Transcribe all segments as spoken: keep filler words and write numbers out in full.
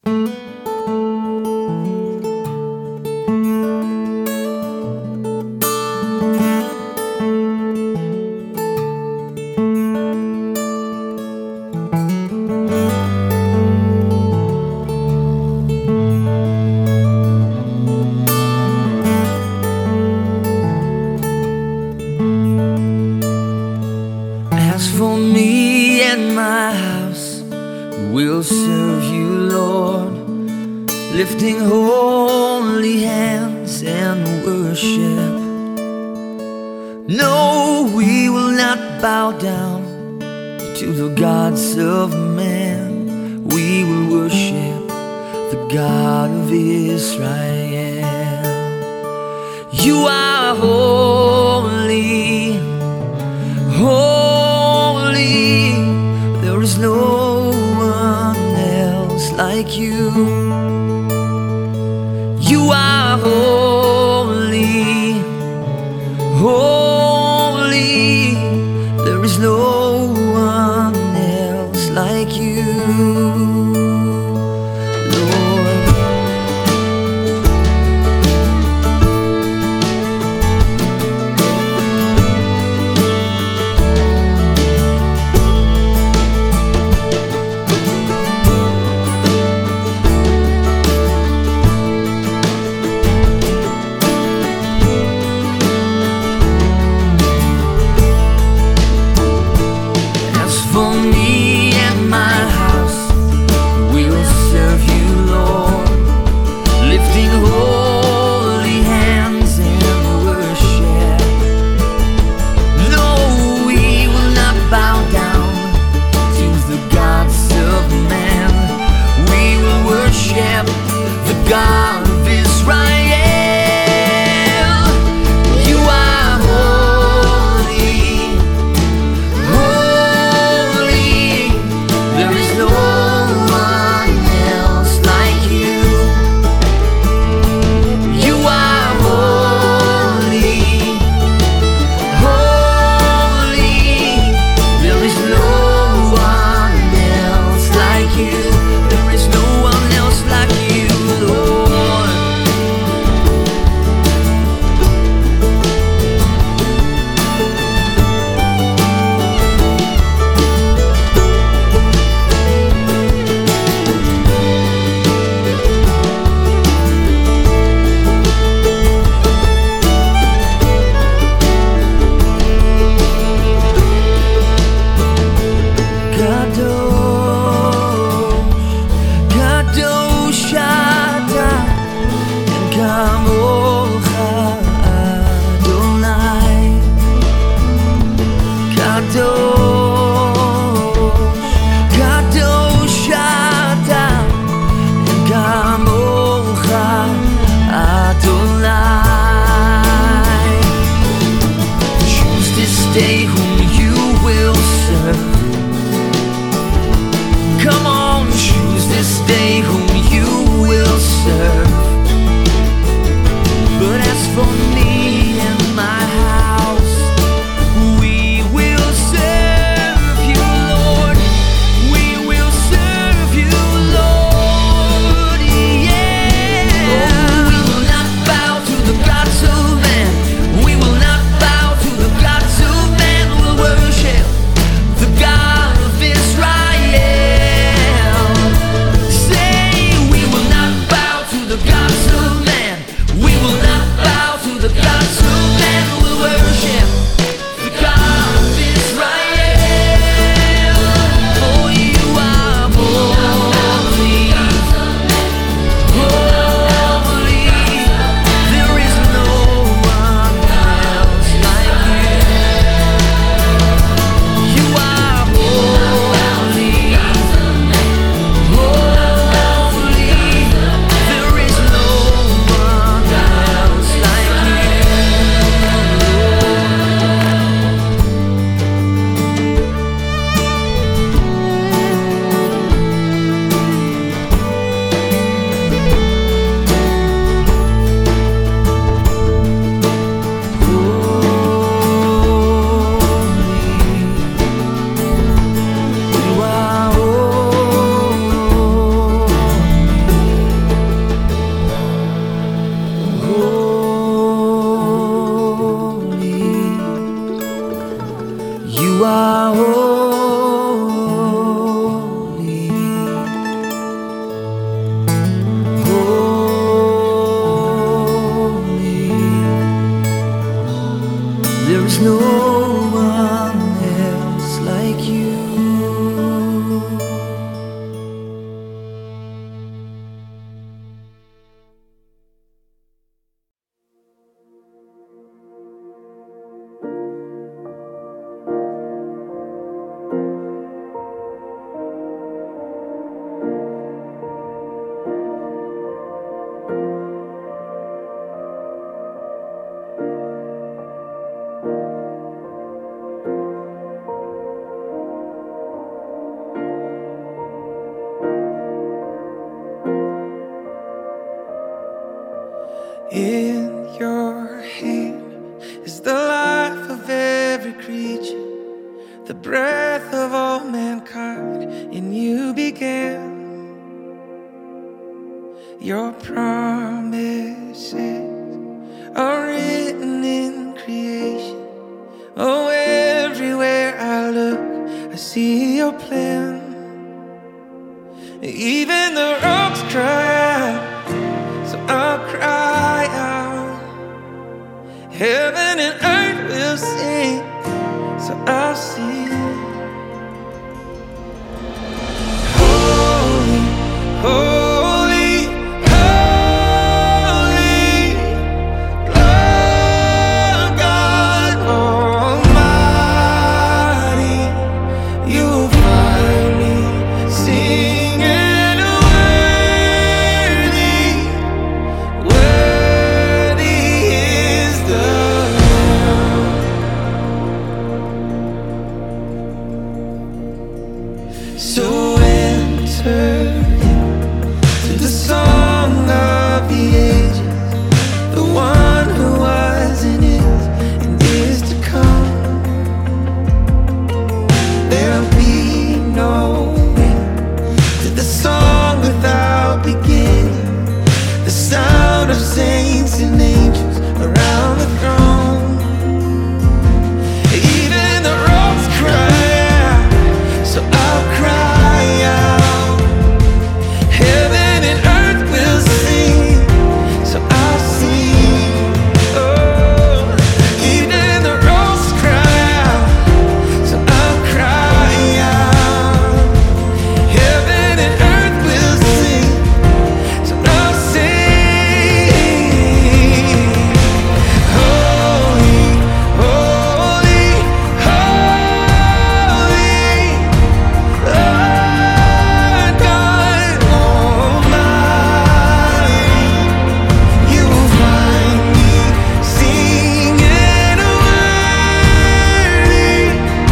As for me and my house, we'll serve you, Lord, lifting holy hands and worship. No, we will not bow down to the gods of man. We will worship the God of Israel. You are holy, holy. There is no one else like you. You are holy, holy. There is no one else like you, Lord. For me and my house, we'll serve you, Lord, lifting holy hands in worship. No, we will not bow down to the gods of man. We will worship the God of Israel. You are holy, In your hand is the life of every creature, the breath of all mankind in you began. Your promises are written in creation. Oh, everywhere I look, I see your plan. Even the rocks cry out, so I'll cry out. Heaven and earth will sing, so I'll sing. Holy, holy, holy, Lord God Almighty. You'll find me singing worthy, worthy is the Lamb. So enter into the song of the ages, the one who was and is and is to come. There'll be no end to the song without beginning, the sound of saints and angels around the throne. Even the rocks cry out, so I'll cry out. Heaven and earth will sing, so I'll sing. Oh, even the rocks cry out, so I'll cry out. Heaven and earth will sing, so I'll sing. Holy, holy, holy, Lord God Almighty. You will find me singing worthy,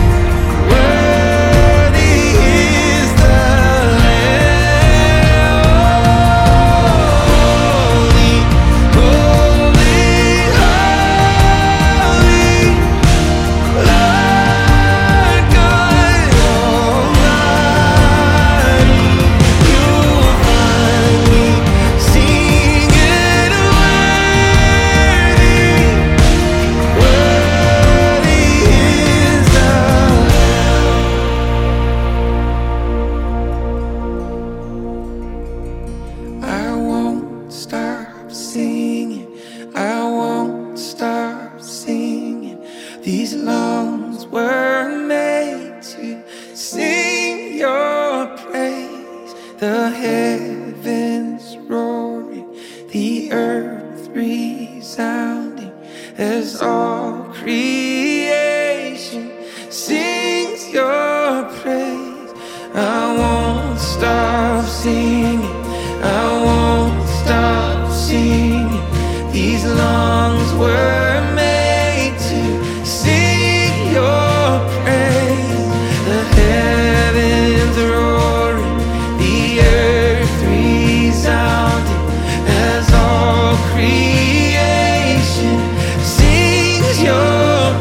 worthy is the Lamb. Holy, holy, holy, Lord God Almighty. You will find me singing worthy, worthy is the Lamb. I won't stop singing, I won't stop singing. These lungs were made to sing your praise. The heavens roaring, the earth resounding, as all creation sings your praise. I won't stop singing, I won't stop singing. These lungs were made to sing your praise. The heavens roaring, the earth resounding, as all creation sings your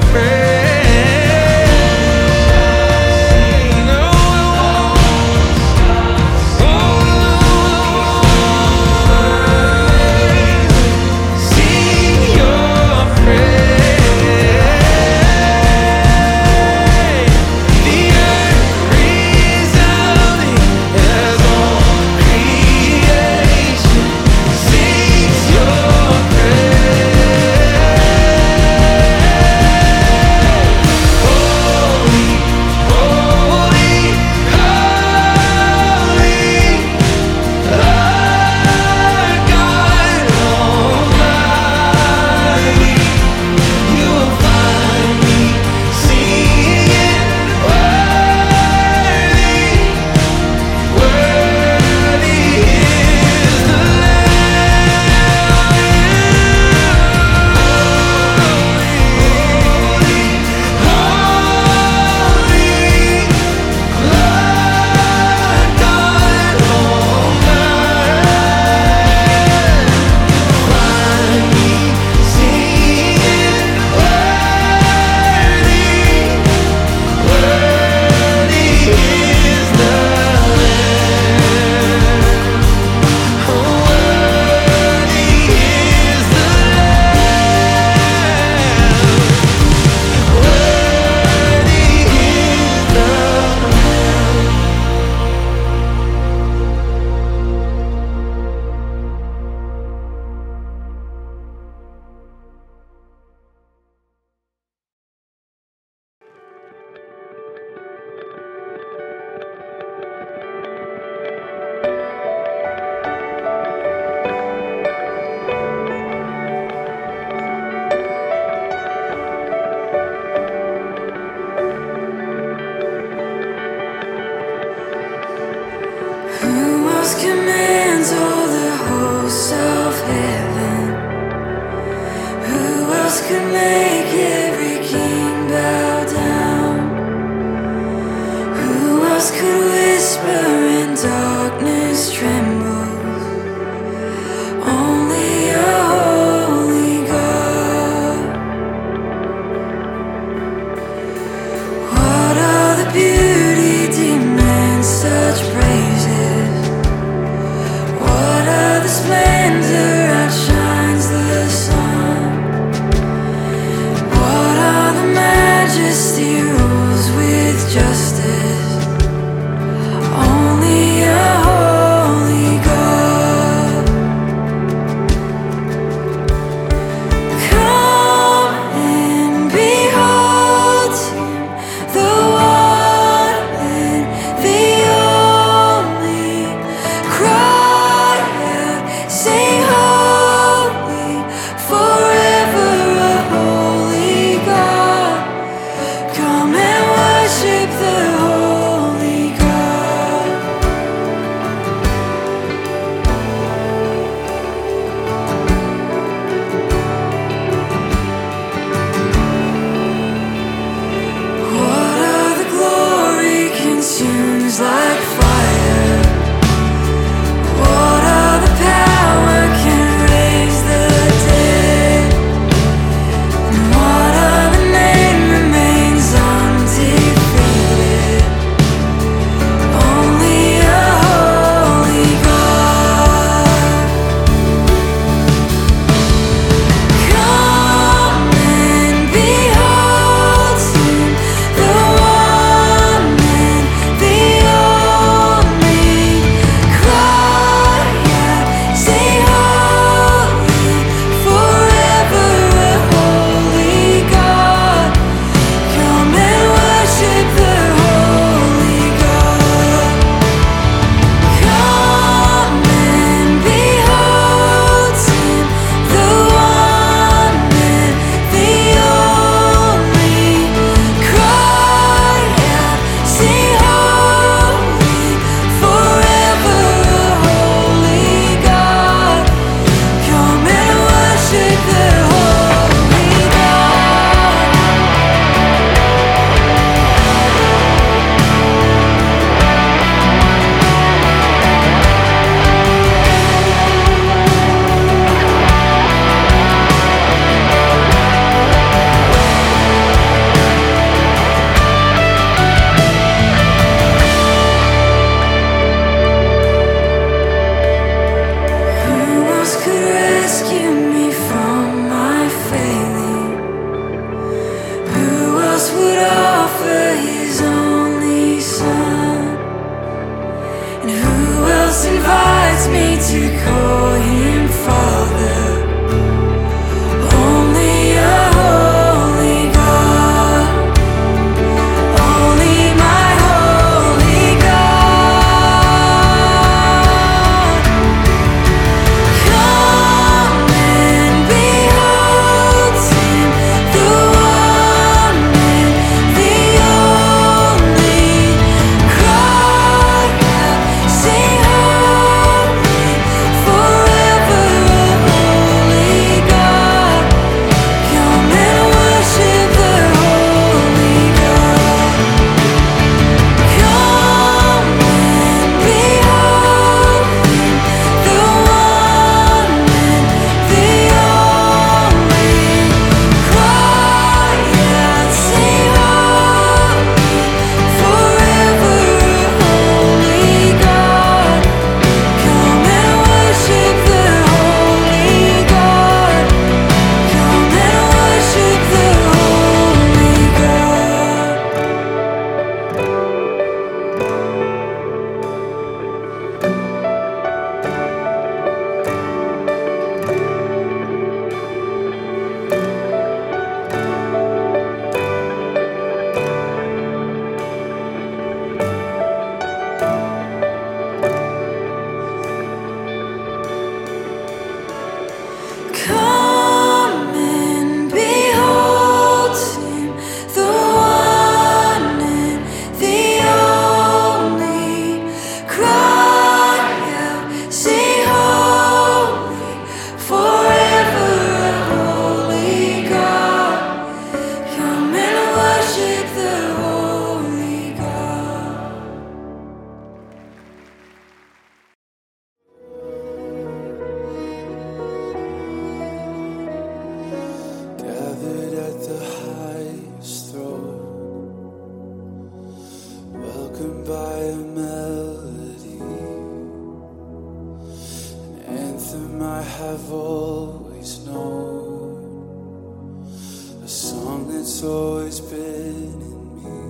anthem I have always known, a song that's always been in me.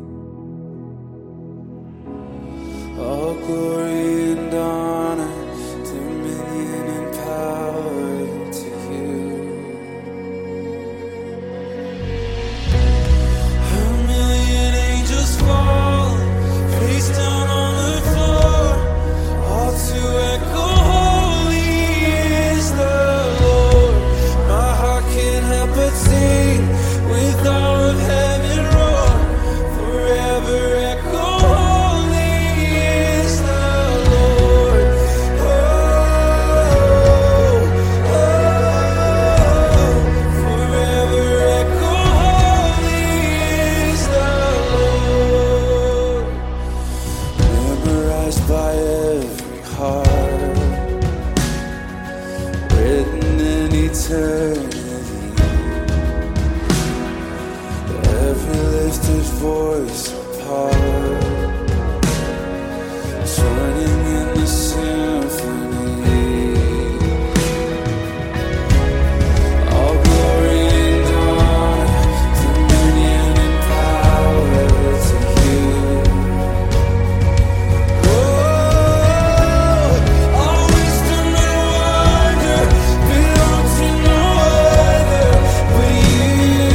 All glory and honor, dominion and power to you. A million angels fall, face down on the floor, all to echo, holy is the Lord. My heart can't help but sing with all of heaven roar, forever echo, holy is the Lord. Oh, oh, forever echo, holy is the Lord. Memorized by every heart, written in eternity. Every lifted voice apart, joining in the symphony. All glory and honor, dominion and power to you. Oh, all wisdom and wonder belong to no other but you.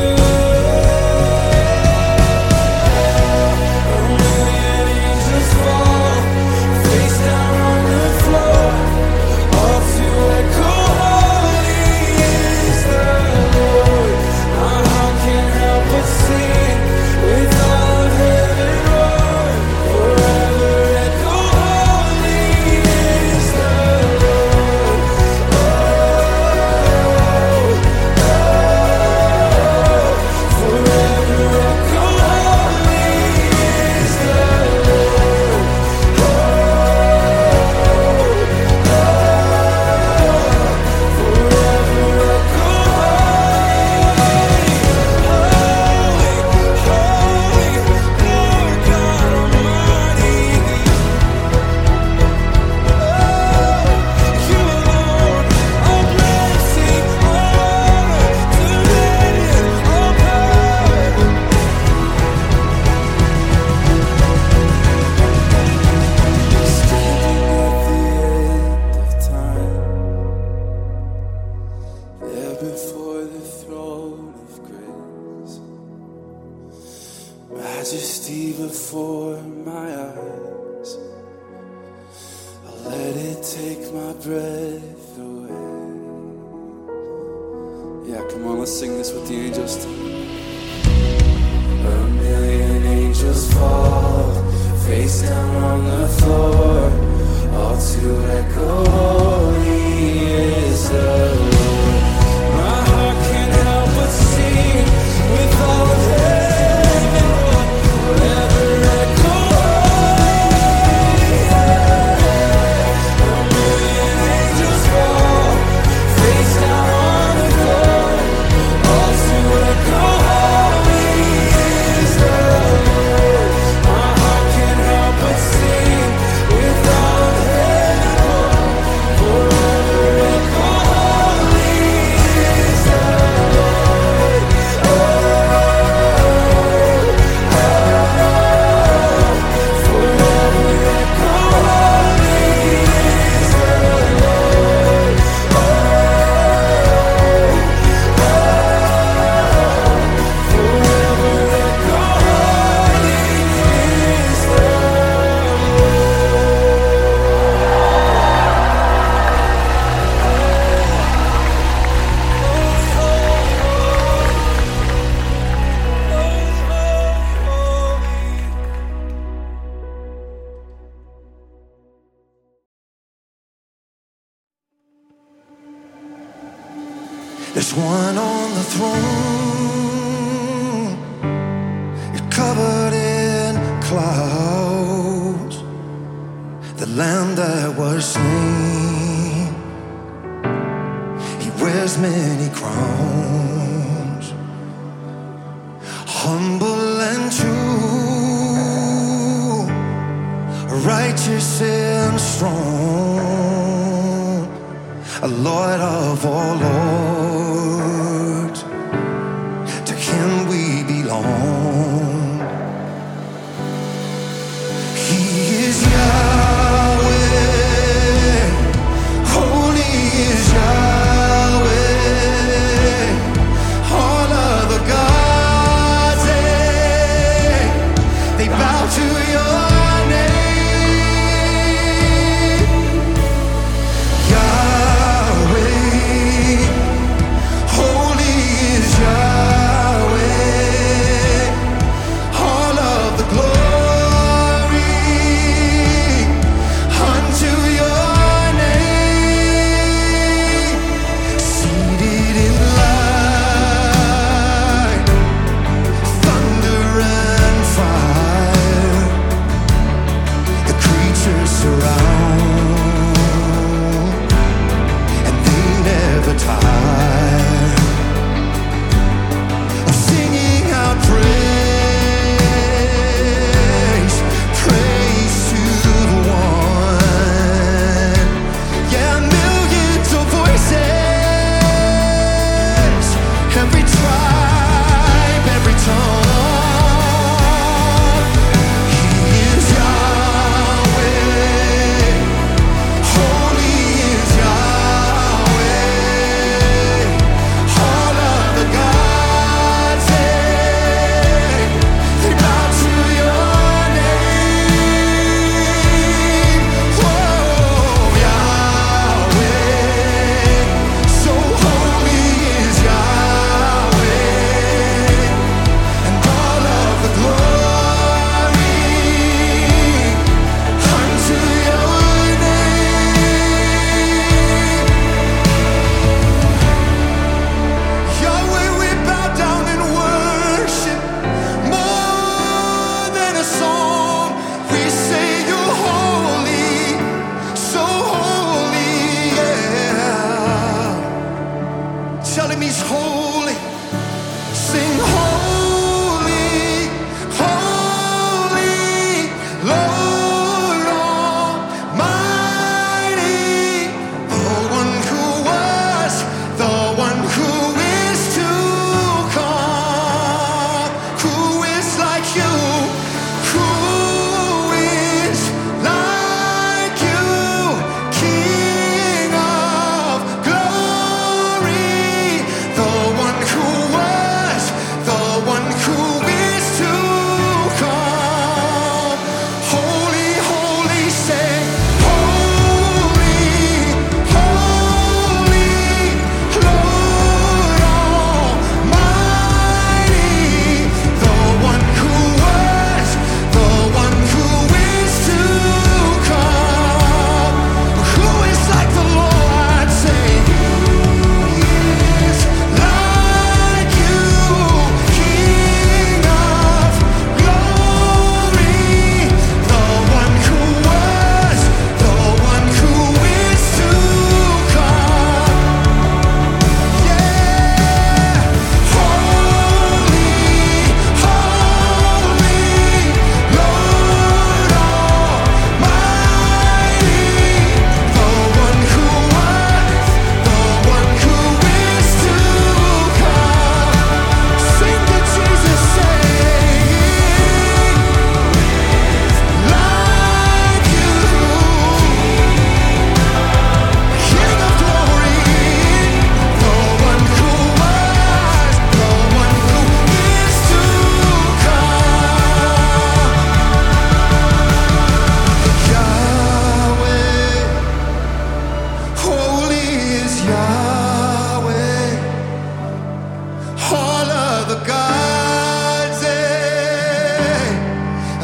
A million angels fall, face down on the floor, all to echo, holy is the Lord. My heart can't help but sing with all of heaven roar, forever echo, holy is the Lord. Oh, oh, forever echo, holy is the Lord. Oh, forever echo, holy, holy, Lord God Almighty. You alone are blessing, honor, dominion, all power. Standing at the end of time, there before the throne of grace, majesty before my eyes. I'll let it take my breath away. Yeah, come on, let's sing this with the angels. A million angels fall, face down on the floor, all to echo, holy is the Lord. My heart can't help but sing with all of heaven roar, forever echo, holy. A million angels fall, face down on the floor, all to echo, holy is the Lord. My heart can't help but sing with all of heaven roar, forever echo, holy is the Lord. Oh, forever echo, holy is the Lord. Oh, forever echo, holy is the There's one on the throne, you're covered in clouds. The Lamb that was slain, he wears many crowns. Humble and true, righteous and strong. Lord of all lords, to him we belong. He is Yahweh, holy is Yahweh. All of the gods, they, they bow to your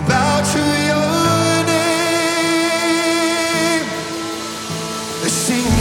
sing